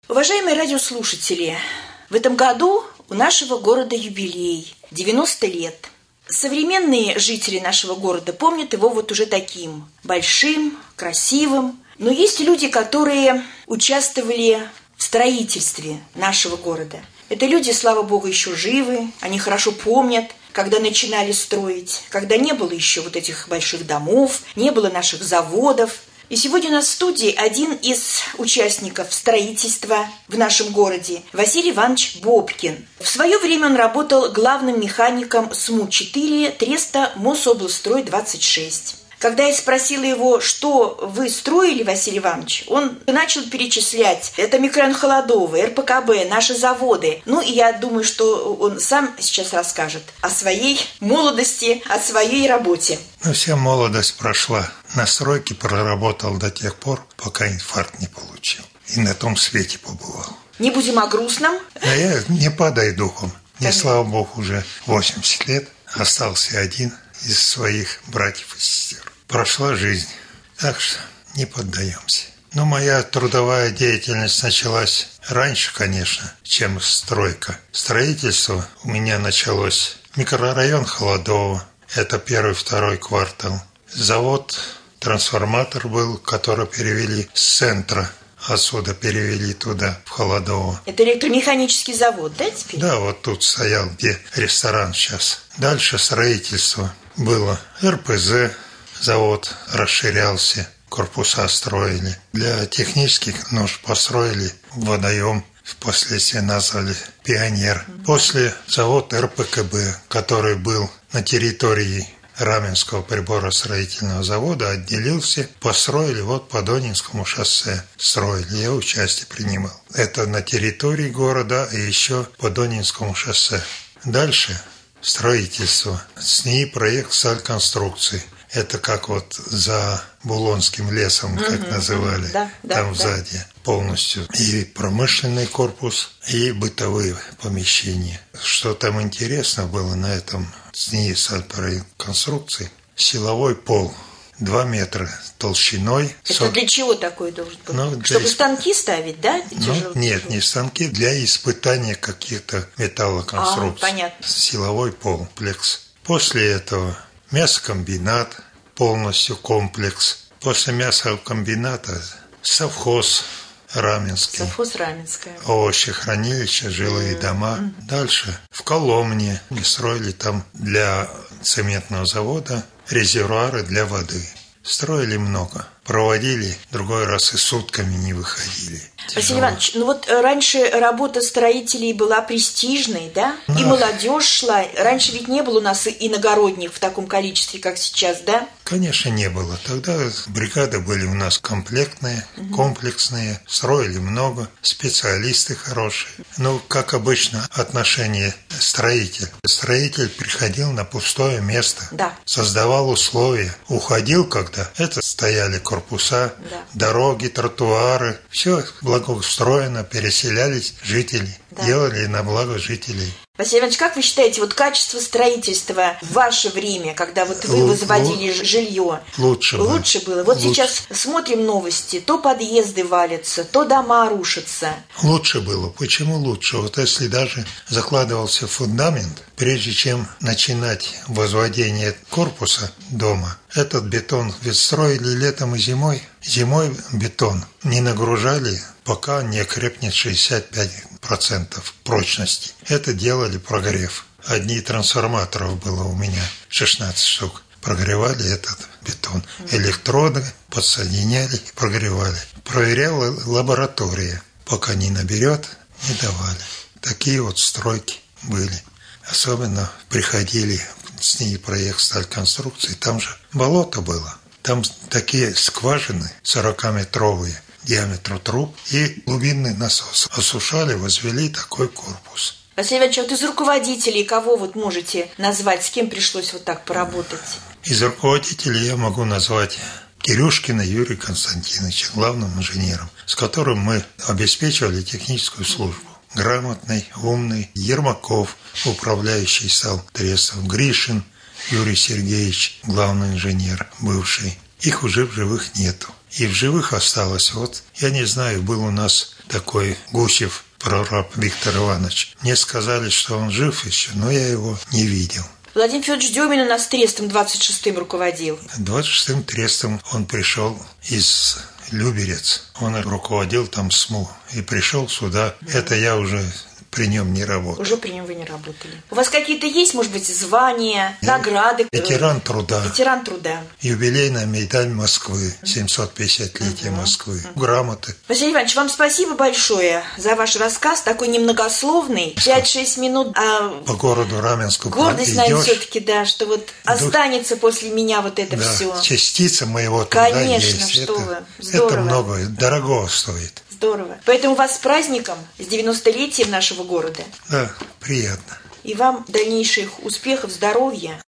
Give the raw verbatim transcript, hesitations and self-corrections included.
Уважаемые радиослушатели, в этом году у нашего города юбилей – девяносто лет. Современные жители нашего города помнят его вот уже таким – большим, красивым. Но есть люди, которые участвовали в строительстве нашего города. Это люди, слава богу, еще живы, они хорошо помнят, когда начинали строить, когда не было еще вот этих больших домов, не было наших заводов. И сегодня у нас в студии один из участников строительства в нашем городе, Василий Иванович Бобкин. В свое время он работал главным механиком СМУ четыре Треста Мособлстрой двадцать шесть. Когда я спросила его, что вы строили, Василий Иванович, он начал перечислять. Это микрорайон Холодовый, эр пэ ка бэ, наши заводы. Ну, и я думаю, что он сам сейчас расскажет о своей молодости, о своей работе. Ну, вся молодость прошла. На стройке проработал до тех пор, пока инфаркт не получил. И на том свете побывал. Не будем о грустном. А я не падай духом. Мне, слава богу, уже восемьдесят лет. Остался один из своих братьев и сестер. Прошла жизнь, так что не поддаемся. Но моя трудовая деятельность началась раньше, конечно, чем стройка. Строительство у меня началось. Микрорайон Холодово, это первый-второй квартал. Завод, трансформатор был, который перевели с центра. Отсюда перевели туда, в Холодово. Это электромеханический завод, да, теперь? Да, вот тут стоял, где ресторан сейчас. Дальше строительство было. эр пэ зэ, завод расширялся, корпуса строили. Для технических нужд построили водоем, впоследствии назвали «Пионер». После завод эр пэ ка бэ, который был на территории Раменского приборостроительного завода, отделился, построили вот по Донинскому шоссе. Строили, я участие принимал. Это на территории города и еще по Донинскому шоссе. Дальше строительство. С ней проект сальконструкции. Это как вот за Булонским лесом, как угу, называли, да, да, там да. сзади полностью. И промышленный корпус, и бытовые помещения. Что там интересно было на этом СНИИ конструкции? Силовой пол. Два метра толщиной. Это сот... для чего такой должен быть? Ну, Чтобы исп... станки ставить, да? Ну, нет, не станки, для испытания каких-то металлоконструкций. А, понятно. Силовой пол, комплекс. После этого мясокомбинат, полностью комплекс. После мясокомбината совхоз Раменский. Совхоз Раменское. Овощехранилище, жилые mm-hmm. дома. Дальше в Коломне мы строили там для цементного завода резервуары для воды. Строили много. Проводили, другой раз и сутками не выходили. Василий Иванович, ну вот раньше работа строителей была престижной, да? да? И молодежь шла. Раньше ведь не было у нас иногородних в таком количестве, как сейчас, да? Конечно, не было. Тогда бригады были у нас комплектные, угу. комплексные. Строили много, специалисты хорошие. Ну, как обычно, отношение строитель. Строитель приходил на пустое место, да. создавал условия. Уходил, когда это стояли корпуса, да. дороги, тротуары. Все благоустроено, переселялись жители, да. делали на благо жителей. Василий Иванович, как вы считаете, вот качество строительства в ваше время, когда вот вы возводили Л- жилье, лучше, лучше было? Вот лучше. Сейчас смотрим новости, то подъезды валятся, то дома рушатся. Лучше было. Почему лучше? Вот если даже закладывался фундамент, прежде чем начинать возводение корпуса дома, этот бетон ведь строили летом и зимой. Зимой бетон не нагружали, пока не крепнет шестьдесят пять процентов прочности. Это делали прогрев. Одни трансформаторов было у меня, шестнадцать штук. Прогревали этот бетон. Электроды подсоединяли и прогревали. Проверяла лаборатория. Пока не наберет, не давали. Такие вот стройки были. Особенно приходили с ней проект стальконструкции. Там же болото было. Там такие скважины сорокаметровые диаметру труб и глубинный насос. Осушали, возвели такой корпус. Василий Иванович, вот из руководителей кого вот можете назвать, с кем пришлось вот так поработать? Из руководителей я могу назвать Кирюшкина Юрия Константиновича, главным инженером, с которым мы обеспечивали техническую службу. Грамотный, умный. Ермаков, управляющий стал Трестом. Гришин Юрий Сергеевич, главный инженер, бывший. Их уже в живых нету. И в живых осталось, вот, я не знаю, был у нас такой Гусев, прораб Виктор Иванович. Мне сказали, что он жив еще, но я его не видел. Владимир Федорович Демин у нас трестом двадцать шестым руководил. двадцать шестым трестом он пришел из Люберец. Он руководил там СМУ и пришел сюда. Mm-hmm. Это я уже при нем не работал. Уже при нем вы не работали. У вас какие-то есть, может быть, звания, я награды? Ветеран труда. Ветеран труда. Юбилейная медаль Москвы. семьсот пятидесятилетие mm-hmm. Москвы. Mm-hmm. Грамоты. Василий Иванович, вам спасибо большое за ваш рассказ. Такой немногословный. пять-шесть минут. А... По городу Раменску. Гордость, наверное, все-таки, да, что вот останется Дух... после меня вот это да, все. Частица моего труда. Конечно, есть. что это, вы. Здорово. Это много, дорого стоит. Здорово. Поэтому вас с праздником, с девяностолетием нашего города. Да, приятно. И вам дальнейших успехов, здоровья.